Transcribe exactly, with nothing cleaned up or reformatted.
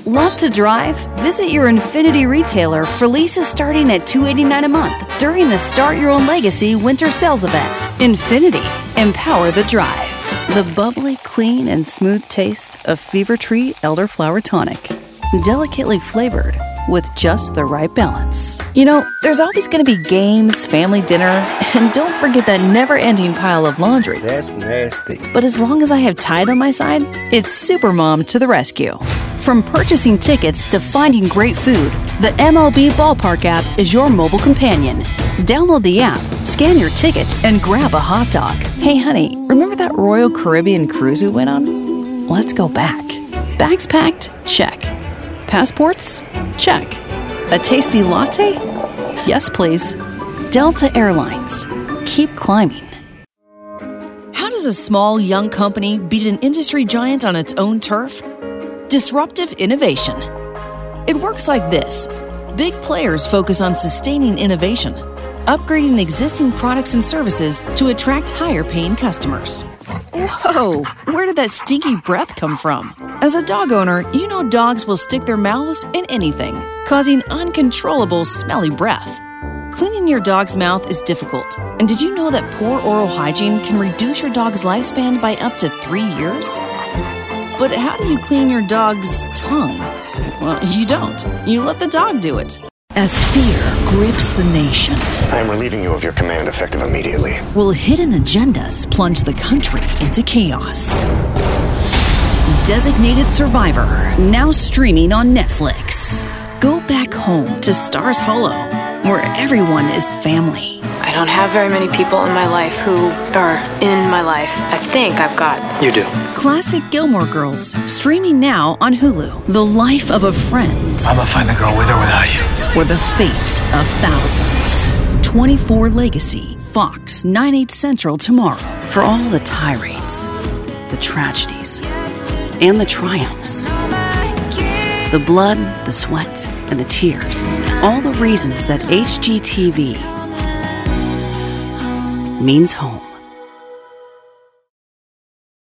Love to drive? Visit your Infiniti retailer for leases starting at two hundred eighty-nine dollars a month during the Start Your Own Legacy winter sales event. Infiniti, empower the drive. The bubbly, clean, and smooth taste of Fever-Tree Elderflower Tonic. Delicately flavored with just the right balance. You know, there's always going to be games, family dinner, and don't forget that never-ending pile of laundry. That's nasty. But as long as I have Tide on my side, it's Supermom to the rescue. From purchasing tickets to finding great food, the M L B Ballpark app is your mobile companion. Download the app, scan your ticket, and grab a hot dog. Hey honey, remember that Royal Caribbean cruise we went on? Let's go back. Bags packed? Check. Passports? Check. A tasty latte? Yes, please. Delta Airlines. Keep climbing. How does a small, young company beat an industry giant on its own turf? Disruptive innovation. It works like this. Big players focus on sustaining innovation, upgrading existing products and services to attract higher-paying customers. Whoa! Where did that stinky breath come from? As a dog owner, you know dogs will stick their mouths in anything, causing uncontrollable smelly breath. Cleaning your dog's mouth is difficult. And did you know that poor oral hygiene can reduce your dog's lifespan by up to three years? But how do you clean your dog's tongue? Well, you don't. You let the dog do it. As fear grips the nation, I am relieving you of your command effective immediately. will hidden agendas plunge the country into chaos? Designated Survivor, now streaming on Netflix. Go back home to Stars Hollow, where everyone is family. I don't have very many people in my life who are in my life. I think I've got... You do. Classic Gilmore Girls, streaming now on Hulu. The life of a friend, I'm gonna find the girl with or without you. or the fate of thousands. twenty-four Legacy, Fox, nine, eight Central tomorrow. For all the tirades, the tragedies, and the triumphs. The blood, the sweat, and the tears. All the reasons that H G T V means home.